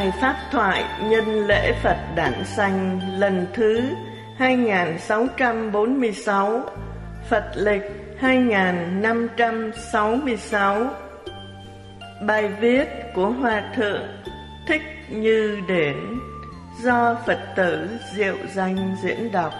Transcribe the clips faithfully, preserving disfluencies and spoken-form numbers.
Bài pháp thoại nhân lễ Phật Đản sanh lần thứ hai nghìn sáu trăm bốn mươi sáu, Phật lịch hai nghìn năm trăm sáu mươi sáu. Bài viết của Hòa Thượng Thích Như Đến do Phật tử Diệu Danh diễn đọc.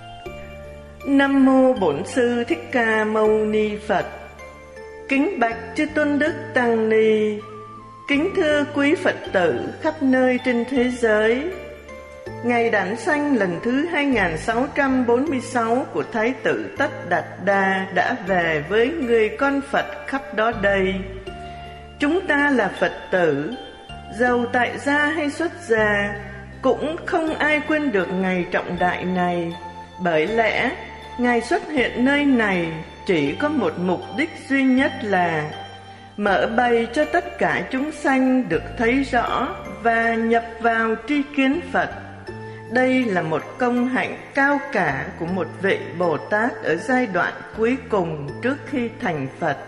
Nam mô Bổn Sư Thích Ca Mâu Ni Phật. Kính bạch chư tôn đức tăng ni, kính thưa quý Phật tử khắp nơi trên thế giới. Ngày Đản sanh lần thứ hai nghìn sáu trăm bốn mươi sáu của Thái tử Tất Đạt Đa đã về với người con Phật khắp đó đây. Chúng ta là Phật tử, dầu tại gia hay xuất gia, cũng không ai quên được ngày trọng đại này. Bởi lẽ Ngài xuất hiện nơi này chỉ có một mục đích duy nhất là mở bày cho tất cả chúng sanh được thấy rõ và nhập vào tri kiến Phật. Đây là một công hạnh cao cả của một vị Bồ Tát ở giai đoạn cuối cùng trước khi thành Phật.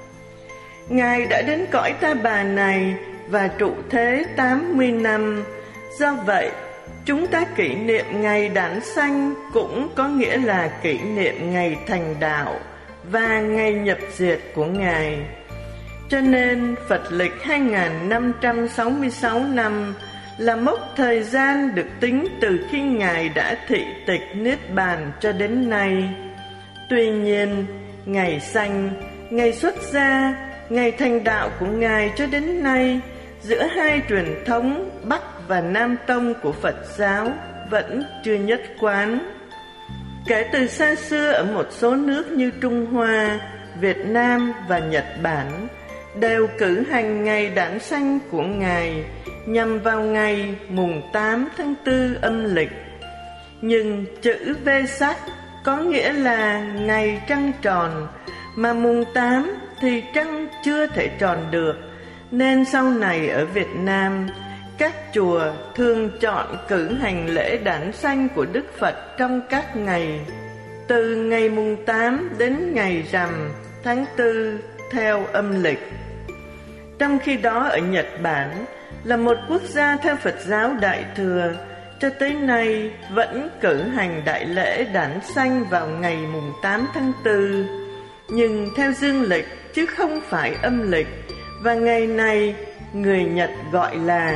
Ngài đã đến cõi Ta Bà này và trụ thế tám mươi năm. Do vậy, chúng ta kỷ niệm ngày Đản sanh cũng có nghĩa là kỷ niệm ngày thành đạo và ngày nhập diệt của Ngài. Cho nên Phật lịch hai nghìn năm trăm sáu mươi sáu năm là mốc thời gian được tính từ khi Ngài đã thị tịch Niết Bàn cho đến nay. Tuy nhiên, ngày sanh, ngày xuất gia, ngày thành đạo của Ngài cho đến nay, giữa hai truyền thống Bắc và Nam Tông của Phật giáo vẫn chưa nhất quán. Kể từ xa xưa, ở một số nước như Trung Hoa, Việt Nam và Nhật Bản đều cử hành ngày Đản sanh của Ngài nhằm vào ngày mùng tám tháng tư âm lịch. Nhưng chữ Vesak có nghĩa là ngày trăng tròn, mà mùng tám thì trăng chưa thể tròn được, nên sau này ở Việt Nam, các chùa thường chọn cử hành lễ Đản sanh của Đức Phật trong các ngày từ ngày mùng tám đến ngày rằm tháng tư theo âm lịch. Trong khi đó ở Nhật Bản là một quốc gia theo Phật giáo Đại Thừa, cho tới nay vẫn cử hành đại lễ Đản sanh vào ngày mùng tám tháng tư, nhưng theo dương lịch chứ không phải âm lịch, và ngày này người Nhật gọi là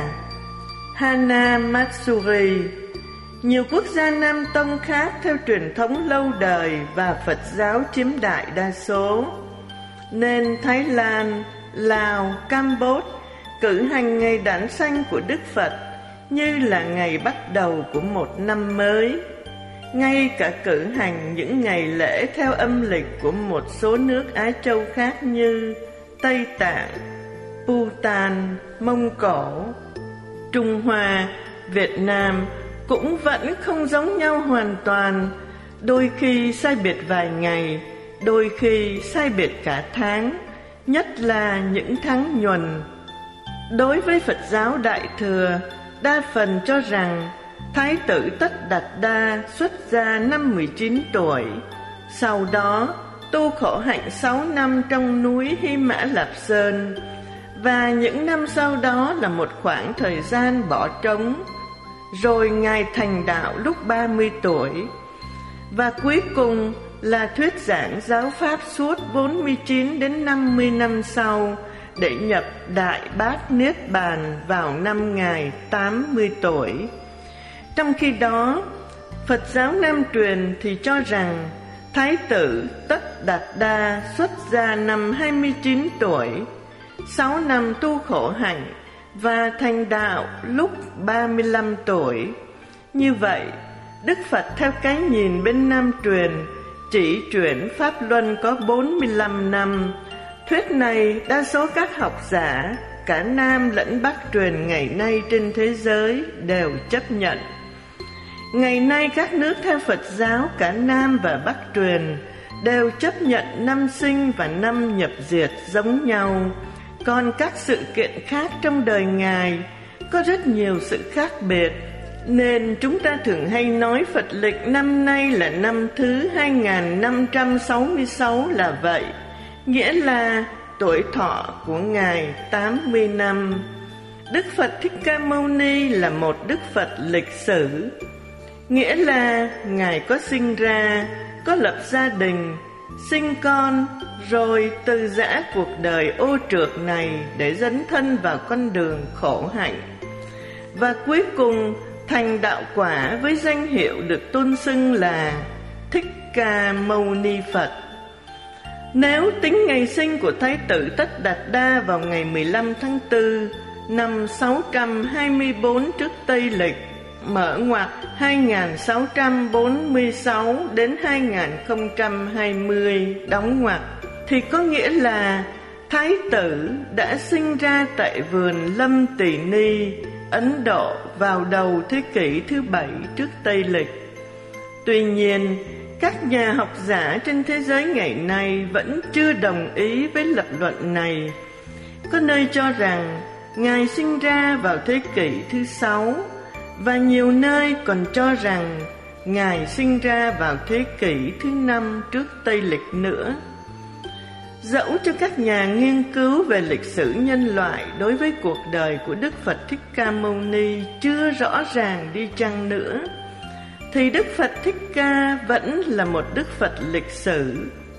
Hana Matsuri. Nhiều quốc gia Nam Tông khác theo truyền thống lâu đời và Phật giáo chiếm đại đa số, nên Thái Lan, Lào, Campuchia cử hành ngày Đản sanh của Đức Phật như là ngày bắt đầu của một năm mới. Ngay cả cử hành những ngày lễ theo âm lịch của một số nước Á Châu khác như Tây Tạng, Bhutan, Mông Cổ, Trung Hoa, Việt Nam cũng vẫn không giống nhau hoàn toàn. Đôi khi sai biệt vài ngày, đôi khi sai biệt cả tháng, nhất là những tháng nhuần. Đối với Phật giáo Đại Thừa, đa phần cho rằng Thái tử Tất Đạt Đa xuất gia năm mười chín tuổi, sau đó tu khổ hạnh sáu năm trong núi Hy Mã Lạp Sơn, và những năm sau đó là một khoảng thời gian bỏ trống. Rồi Ngài thành đạo lúc ba mươi tuổi, và cuối cùng là thuyết giảng giáo pháp suốt bốn mươi chín đến năm mươi năm sau, để nhập Đại Bát Niết Bàn vào năm Ngài tám mươi tuổi. Trong khi đó, Phật giáo Nam truyền thì cho rằng Thái tử Tất Đạt Đa xuất gia năm hai mươi chín tuổi, sáu năm tu khổ hạnh và thành đạo lúc ba mươi lăm tuổi. Như vậy, Đức Phật theo cái nhìn bên Nam truyền chỉ chuyển Pháp Luân có bốn mươi lăm năm. Thuyết này đa số các học giả, cả Nam lẫn Bắc truyền ngày nay trên thế giới đều chấp nhận. Ngày nay các nước theo Phật giáo cả Nam và Bắc truyền đều chấp nhận năm sinh và năm nhập diệt giống nhau. Còn các sự kiện khác trong đời Ngài có rất nhiều sự khác biệt, nên chúng ta thường hay nói Phật lịch năm nay là năm thứ hai nghìn năm trăm sáu mươi sáu là vậy, nghĩa là tuổi thọ của Ngài tám mươi năm. Đức Phật Thích Ca Mâu Ni là một Đức Phật lịch sử, nghĩa là Ngài có sinh ra, có lập gia đình, sinh con, rồi từ giã cuộc đời ô trược này để dấn thân vào con đường khổ hạnh, và cuối cùng thành đạo quả với danh hiệu được tôn xưng là Thích Ca Mâu Ni Phật. Nếu tính ngày sinh của Thái tử Tất Đạt Đa vào ngày mười lăm tháng tư năm sáu trăm hai mươi tư trước Tây Lịch, mở ngoặc hai nghìn sáu trăm bốn mươi sáu đến hai nghìn không trăm hai mươi, đóng ngoặc, thì có nghĩa là Thái tử đã sinh ra tại vườn Lâm Tỳ Ni, Ấn Độ vào đầu thế kỷ thứ bảy trước Tây Lịch. Tuy nhiên, các nhà học giả trên thế giới ngày nay vẫn chưa đồng ý với lập luận này. Có nơi cho rằng Ngài sinh ra vào thế kỷ thứ sáu, và nhiều nơi còn cho rằng Ngài sinh ra vào thế kỷ thứ năm trước Tây Lịch nữa. Dẫu cho các nhà nghiên cứu về lịch sử nhân loại đối với cuộc đời của Đức Phật Thích Ca Mâu Ni chưa rõ ràng đi chăng nữa, thì Đức Phật Thích Ca vẫn là một Đức Phật lịch sử,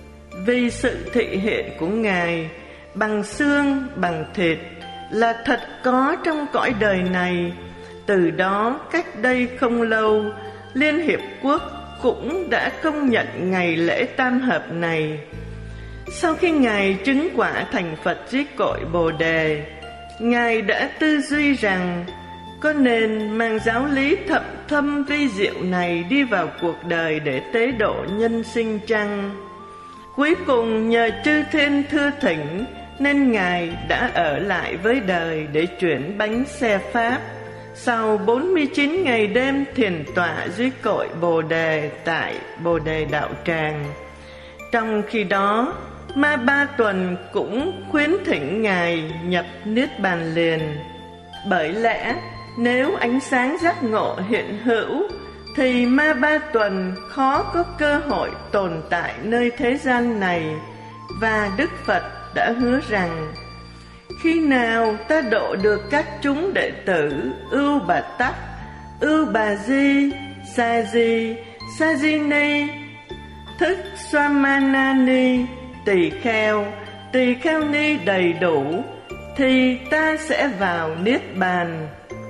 vì sự thị hiện của Ngài bằng xương, bằng thịt là thật có trong cõi đời này. Từ đó, cách đây không lâu, Liên Hiệp Quốc cũng đã công nhận ngày lễ tam hợp này. Sau khi Ngài chứng quả thành Phật dưới cội Bồ Đề, Ngài đã tư duy rằng có nên mang giáo lý thậm thâm vi diệu này đi vào cuộc đời để tế độ nhân sinh chăng? Cuối cùng nhờ chư thiên thưa thỉnh nên Ngài đã ở lại với đời để chuyển bánh xe Pháp. Sau bốn mươi chín ngày đêm thiền tọa dưới cội Bồ Đề tại Bồ Đề Đạo Tràng. Trong khi đó, Ma Ba Tuần cũng khuyến thỉnh Ngài nhập Niết Bàn liền. Bởi lẽ nếu ánh sáng giác ngộ hiện hữu thì Ma Ba Tuần khó có cơ hội tồn tại nơi thế gian này. Và Đức Phật đã hứa rằng khi nào ta độ được các chúng đệ tử Ưu Bà Tắc, Ưu Bà Di, Sa Di, Sa Di Ni, Thức Swamana Ni, Tỳ Kheo, Tỳ Kheo Ni đầy đủ, thì ta sẽ vào Niết Bàn.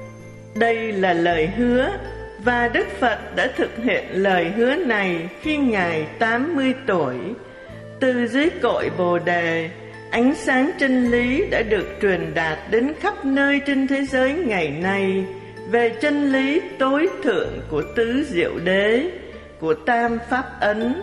Đây là lời hứa, và Đức Phật đã thực hiện lời hứa này khi Ngài tám mươi tuổi. Từ dưới cội Bồ Đề, ánh sáng chân lý đã được truyền đạt đến khắp nơi trên thế giới ngày nay về chân lý tối thượng của tứ diệu đế, của tam pháp ấn,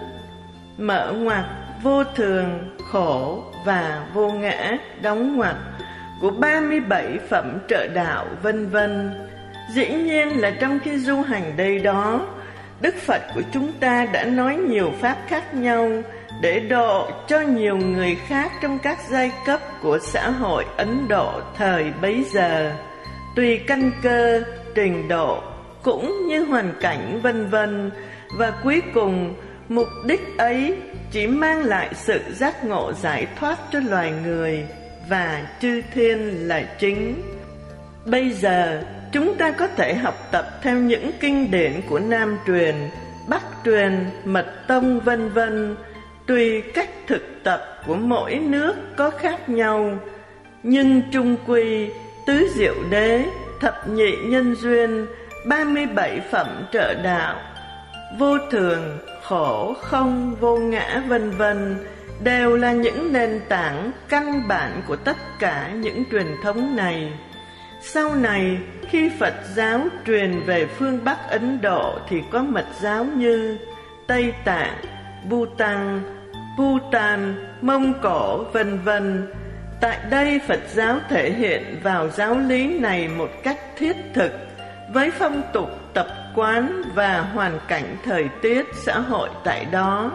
mở ngoặc vô thường, khổ và vô ngã, đóng ngoặc, của ba mươi bảy phẩm trợ đạo, vân vân. Dĩ nhiên là trong khi du hành đây đó, Đức Phật của chúng ta đã nói nhiều pháp khác nhau để độ cho nhiều người khác trong các giai cấp của xã hội Ấn Độ thời bấy giờ, tùy căn cơ, trình độ cũng như hoàn cảnh, vân vân. Và cuối cùng, mục đích ấy chỉ mang lại sự giác ngộ giải thoát cho loài người và chư thiên là chính. Bây giờ, chúng ta có thể học tập theo những kinh điển của Nam truyền, Bắc truyền, Mật tông, vân vân. Tùy cách thực tập của mỗi nước có khác nhau, nhưng chung quy tứ diệu đế, thập nhị nhân duyên, ba mươi bảy phẩm trợ đạo, vô thường, khổ, không, vô ngã, vân vân đều là những nền tảng căn bản của tất cả những truyền thống này. Sau này, khi Phật giáo truyền về phương Bắc Ấn Độ thì có mật giáo như Tây Tạng, Bhutan, Bhutan, Mông Cổ, vân vân. Tại đây Phật giáo thể hiện vào giáo lý này một cách thiết thực với phong tục, tập quán và hoàn cảnh thời tiết xã hội tại đó.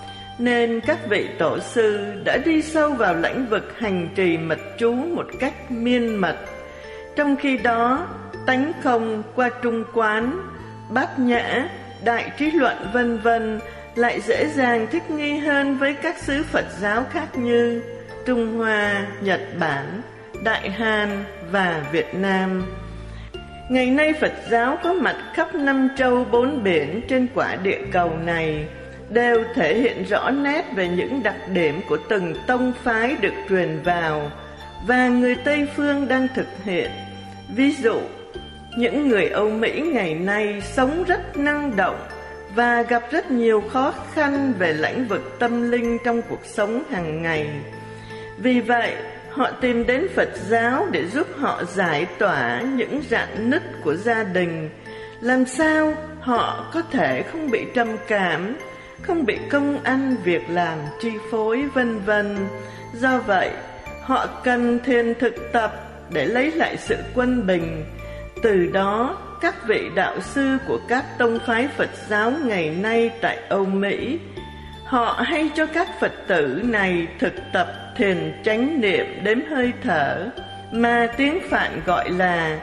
Nên các vị tổ sư đã đi sâu vào lĩnh vực hành trì mật chú một cách miên mật. Trong khi đó, tánh không qua trung quán, bát nhã, đại trí luận vân vân lại dễ dàng thích nghi hơn với các xứ Phật giáo khác như Trung Hoa, Nhật Bản, Đại Hàn và Việt Nam. Ngày nay Phật giáo có mặt khắp năm châu bốn biển trên quả địa cầu này, đều thể hiện rõ nét về những đặc điểm của từng tông phái được truyền vào và người Tây Phương đang thực hiện. Ví dụ, những người Âu Mỹ ngày nay sống rất năng động và gặp rất nhiều khó khăn về lĩnh vực tâm linh trong cuộc sống hàng ngày. Vì vậy, họ tìm đến Phật giáo để giúp họ giải tỏa những rạn nứt của gia đình, làm sao họ có thể không bị trầm cảm, không bị công ăn việc làm chi phối vân vân. Do vậy, họ cần thiền thực tập để lấy lại sự quân bình. Từ đó, các vị đạo sư của các tông phái Phật giáo ngày nay tại Âu Mỹ, họ hay cho các Phật tử này thực tập thiền chánh niệm đếm hơi thở, mà tiếng Phạn gọi là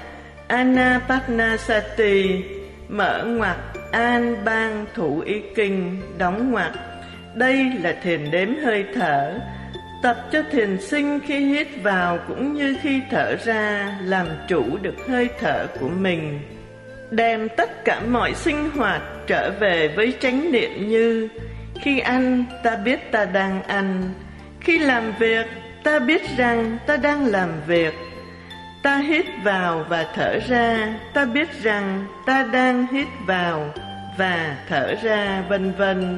Anapanasati, mở ngoặc An Bang Thủ Ý Kinh, đóng ngoặc. Đây là thiền đếm hơi thở, tập cho thiền sinh khi hít vào cũng như khi thở ra, làm chủ được hơi thở của mình. Đem tất cả mọi sinh hoạt trở về với chánh niệm như: khi ăn, ta biết ta đang ăn; khi làm việc, ta biết rằng ta đang làm việc; ta hít vào và thở ra, ta biết rằng ta đang hít vào và thở ra, vân vân.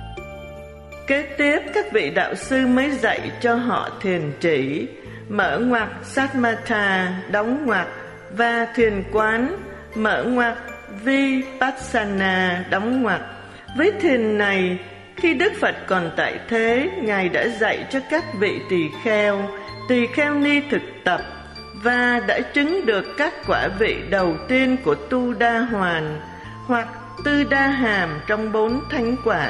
Kế tiếp, các vị đạo sư mới dạy cho họ thiền chỉ, mở ngoặc Samatha, đóng ngoặc, và thiền quán, mở ngoặc Vipassana, đóng ngoặc. Với thiền này, khi Đức Phật còn tại thế, Ngài đã dạy cho các vị tỳ kheo, tỳ kheo ni thực tập và đã chứng được các quả vị đầu tiên của Tu Đa Hoàn hoặc Tư Đa Hàm trong bốn thánh quả.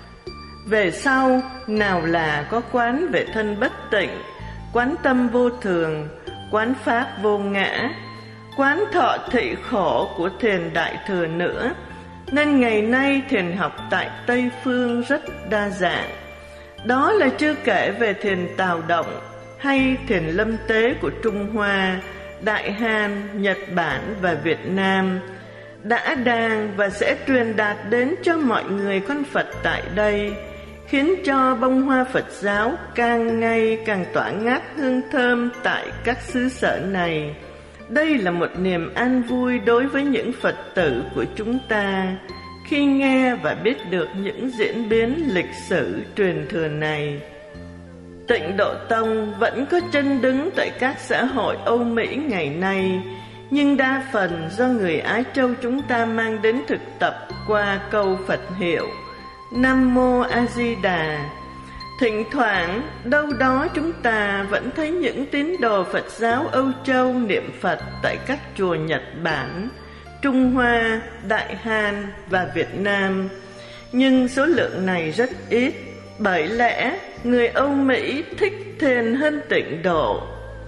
Về sau, nào là có quán về thân bất tịnh, quán tâm vô thường, quán pháp vô ngã, quán thọ thị khổ của thiền đại thừa nữa. Nên ngày nay thiền học tại Tây Phương rất đa dạng. Đó là chưa kể về thiền tào động hay thiền lâm tế của Trung Hoa, Đại Hàn, Nhật Bản và Việt Nam, đã đang và sẽ truyền đạt đến cho mọi người con Phật tại đây, khiến cho bông hoa Phật giáo càng ngày càng tỏa ngát hương thơm tại các xứ sở này. Đây là một niềm an vui đối với những Phật tử của chúng ta khi nghe và biết được những diễn biến lịch sử truyền thừa này. Tịnh Độ Tông vẫn có chân đứng tại các xã hội Âu Mỹ ngày nay, nhưng đa phần do người Á Châu chúng ta mang đến thực tập qua câu Phật hiệu Nam Mô A Di Đà. Thỉnh thoảng đâu đó chúng ta vẫn thấy những tín đồ Phật giáo Âu Châu niệm Phật tại các chùa Nhật Bản, Trung Hoa, Đại Hàn và Việt Nam. Nhưng số lượng này rất ít, bởi lẽ người Âu Mỹ thích thiền hơn tịnh độ.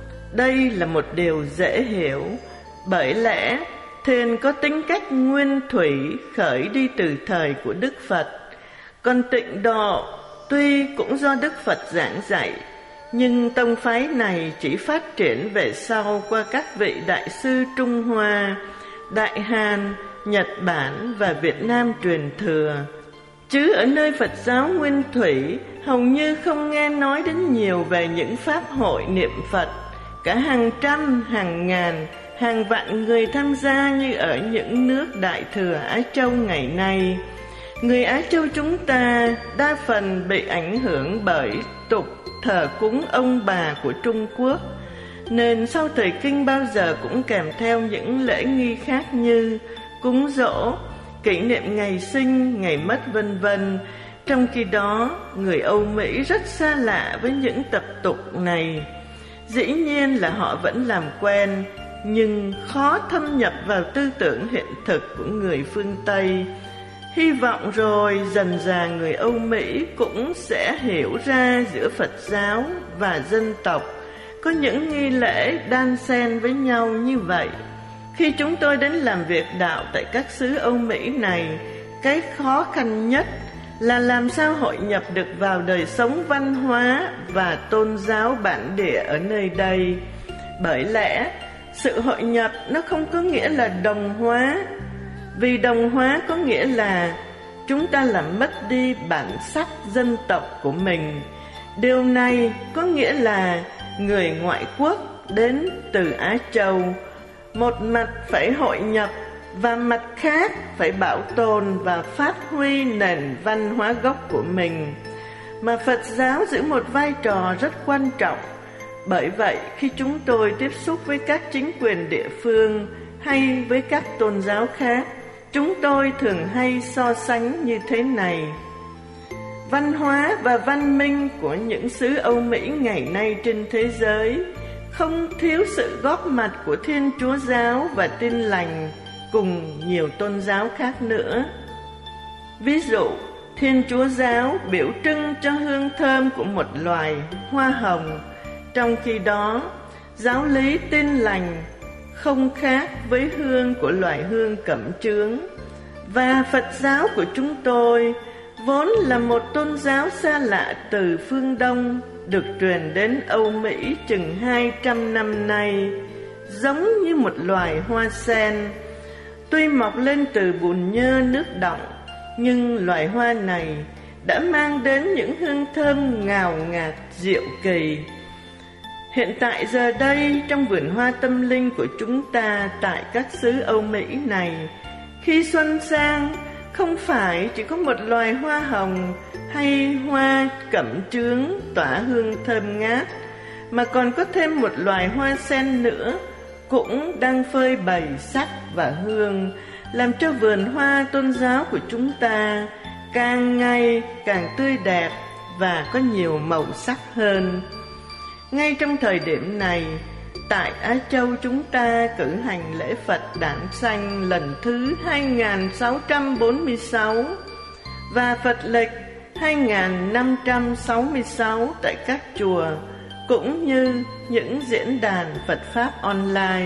Đây là một điều dễ hiểu, bởi lẽ thiền có tính cách nguyên thủy khởi đi từ thời của Đức Phật. Còn tịnh độ tuy cũng do Đức Phật giảng dạy, nhưng tông phái này chỉ phát triển về sau qua các vị đại sư Trung Hoa, Đại Hàn, Nhật Bản và Việt Nam truyền thừa. Chứ ở nơi Phật giáo nguyên thủy hầu như không nghe nói đến nhiều về những pháp hội niệm Phật, cả hàng trăm, hàng ngàn, hàng vạn người tham gia như ở những nước Đại thừa Á Châu ngày nay. Người Á Châu chúng ta đa phần bị ảnh hưởng bởi tục thờ cúng ông bà của Trung Quốc, nên sau thời kinh bao giờ cũng kèm theo những lễ nghi khác như cúng giỗ, kỷ niệm ngày sinh, ngày mất vân vân. Trong khi đó, người Âu Mỹ rất xa lạ với những tập tục này. Dĩ nhiên là họ vẫn làm quen, nhưng khó thâm nhập vào tư tưởng hiện thực của người phương Tây. Hy vọng rồi dần dà người Âu Mỹ cũng sẽ hiểu ra giữa Phật giáo và dân tộc có những nghi lễ đan xen với nhau như vậy. Khi chúng tôi đến làm việc đạo tại các xứ Âu Mỹ này, cái khó khăn nhất là làm sao hội nhập được vào đời sống văn hóa và tôn giáo bản địa ở nơi đây. Bởi lẽ sự hội nhập nó không có nghĩa là đồng hóa, vì đồng hóa có nghĩa là chúng ta làm mất đi bản sắc dân tộc của mình. Điều này có nghĩa là người ngoại quốc đến từ Á Châu, một mặt phải hội nhập và mặt khác phải bảo tồn và phát huy nền văn hóa gốc của mình, mà Phật giáo giữ một vai trò rất quan trọng. Bởi vậy, khi chúng tôi tiếp xúc với các chính quyền địa phương hay với các tôn giáo khác, chúng tôi thường hay so sánh như thế này. Văn hóa và văn minh của những xứ Âu Mỹ ngày nay trên thế giới không thiếu sự góp mặt của Thiên Chúa giáo và Tin lành cùng nhiều tôn giáo khác nữa. Ví dụ, Thiên Chúa giáo biểu trưng cho hương thơm của một loài hoa hồng, trong khi đó giáo lý Tin lành không khác với hương của loài hương cẩm chướng. Và Phật giáo của chúng tôi vốn là một tôn giáo xa lạ từ phương Đông, được truyền đến Âu Mỹ chừng hai trăm năm nay, giống như một loài hoa sen. Tuy mọc lên từ bùn nhơ nước đọng, nhưng loài hoa này đã mang đến những hương thơm ngào ngạt diệu kỳ. Hiện tại giờ đây, trong vườn hoa tâm linh của chúng ta tại các xứ Âu Mỹ này, khi xuân sang, không phải chỉ có một loài hoa hồng hay hoa cẩm chướng tỏa hương thơm ngát, mà còn có thêm một loài hoa sen nữa cũng đang phơi bày sắc và hương, làm cho vườn hoa tôn giáo của chúng ta càng ngày càng tươi đẹp và có nhiều màu sắc hơn. Ngay trong thời điểm này, tại Á Châu chúng ta cử hành lễ Phật Đản Sanh lần thứ hai nghìn sáu trăm bốn mươi sáu và Phật lịch hai nghìn năm trăm sáu mươi sáu tại các chùa, cũng như những diễn đàn Phật Pháp online.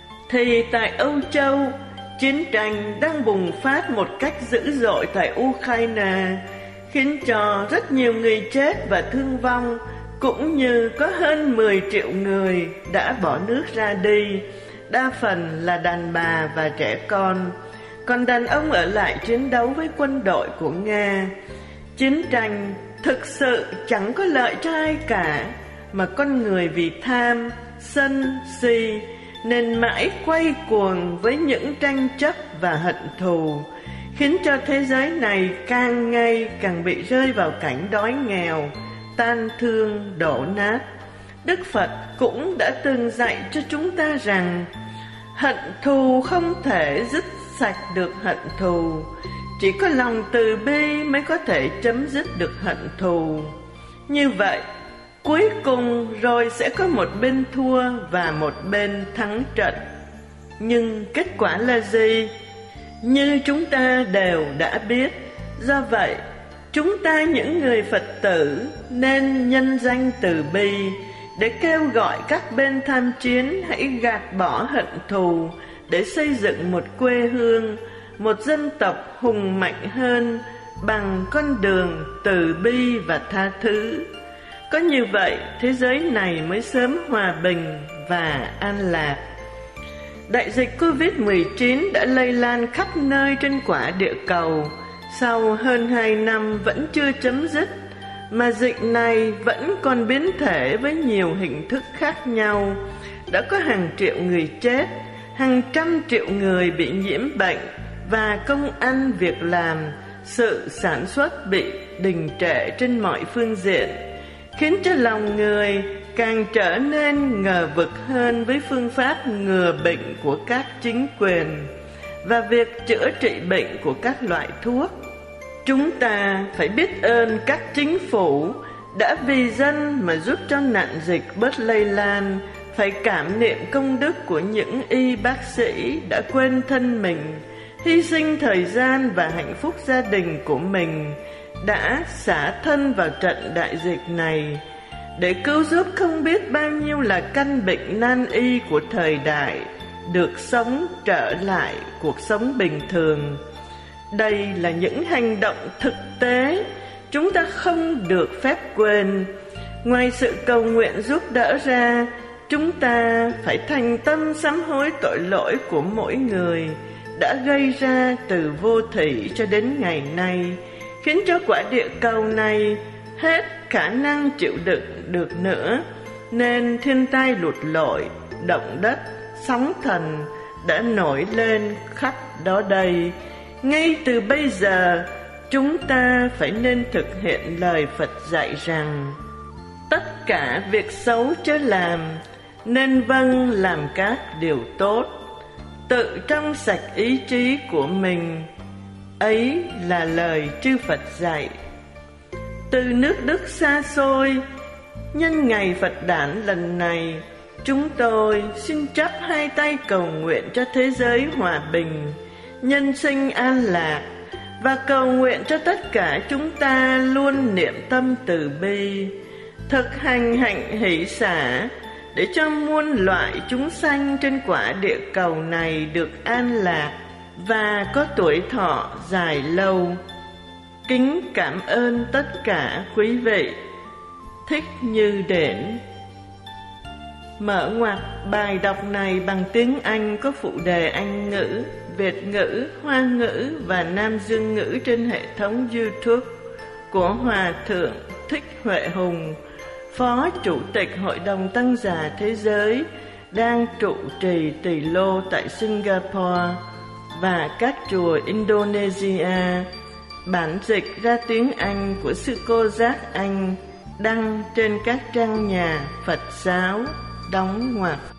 Thì tại Âu Châu, chiến tranh đang bùng phát một cách dữ dội tại Ukraine, khiến cho rất nhiều người chết và thương vong, cũng như có hơn mười triệu người đã bỏ nước ra đi, đa phần là đàn bà và trẻ con, còn đàn ông ở lại chiến đấu với quân đội của Nga. Chiến tranh thực sự chẳng có lợi cho ai cả, mà con người vì tham, sân, si nên mãi quay cuồng với những tranh chấp và hận thù, khiến cho thế giới này càng ngày càng bị rơi vào cảnh đói nghèo, tan thương, đổ nát. Đức Phật cũng đã từng dạy cho chúng ta rằng hận thù không thể dứt sạch được hận thù, chỉ có lòng từ bi mới có thể chấm dứt được hận thù. Như vậy, cuối cùng rồi sẽ có một bên thua và một bên thắng trận. Nhưng kết quả là gì? Như chúng ta đều đã biết. Do vậy, chúng ta những người Phật tử nên nhân danh từ bi để kêu gọi các bên tham chiến hãy gạt bỏ hận thù để xây dựng một quê hương, một dân tộc hùng mạnh hơn bằng con đường từ bi và tha thứ. Có như vậy, thế giới này mới sớm hòa bình và an lạc. Đại dịch covid mười chín đã lây lan khắp nơi trên quả địa cầu. Sau hơn hai năm vẫn chưa chấm dứt, mà dịch này vẫn còn biến thể với nhiều hình thức khác nhau. Đã có hàng triệu người chết, hàng trăm triệu người bị nhiễm bệnh, và công ăn việc làm, sự sản xuất bị đình trệ trên mọi phương diện, khiến cho lòng người càng trở nên ngờ vực hơn với phương pháp ngừa bệnh của các chính quyền và việc chữa trị bệnh của các loại thuốc. Chúng ta phải biết ơn các chính phủ đã vì dân mà giúp cho nạn dịch bớt lây lan, phải cảm niệm công đức của những y bác sĩ đã quên thân mình, hy sinh thời gian và hạnh phúc gia đình của mình, đã xả thân vào trận đại dịch này để cứu giúp không biết bao nhiêu là căn bệnh nan y của thời đại được sống trở lại cuộc sống bình thường. Đây là những hành động thực tế chúng ta không được phép quên. Ngoài sự cầu nguyện giúp đỡ ra, chúng ta phải thành tâm sám hối tội lỗi của mỗi người đã gây ra từ vô thủy cho đến ngày nay, khiến cho quả địa cầu này hết khả năng chịu đựng được nữa, nên thiên tai lụt lội, động đất, sóng thần đã nổi lên khắp đó đây. Ngay từ bây giờ, chúng ta phải nên thực hiện lời Phật dạy rằng tất cả việc xấu chớ làm, nên vâng làm các điều tốt, tự trong sạch ý chí của mình. Ấy là lời chư Phật dạy. Từ nước Đức xa xôi, nhân ngày Phật đản lần này, chúng tôi xin chắp hai tay cầu nguyện cho thế giới hòa bình, nhân sinh an lạc, và cầu nguyện cho tất cả chúng ta luôn niệm tâm từ bi, thực hành hạnh hỷ xả, để cho muôn loại chúng sanh trên quả địa cầu này được an lạc và có tuổi thọ dài lâu. Kính cảm ơn tất cả quý vị. Thích Như Điển. Mở ngoặc bài đọc này bằng tiếng Anh có phụ đề Anh ngữ, Việt ngữ, Hoa ngữ và Nam Dương ngữ trên hệ thống YouTube của Hòa Thượng Thích Huệ Hùng, Phó Chủ tịch Hội đồng Tăng giả Thế giới, đang trụ trì Tỳ Lô tại Singapore và các chùa Indonesia. Bản dịch ra tiếng Anh của sư cô Giác Anh, đăng trên các trang nhà Phật giáo, đóng ngoặc.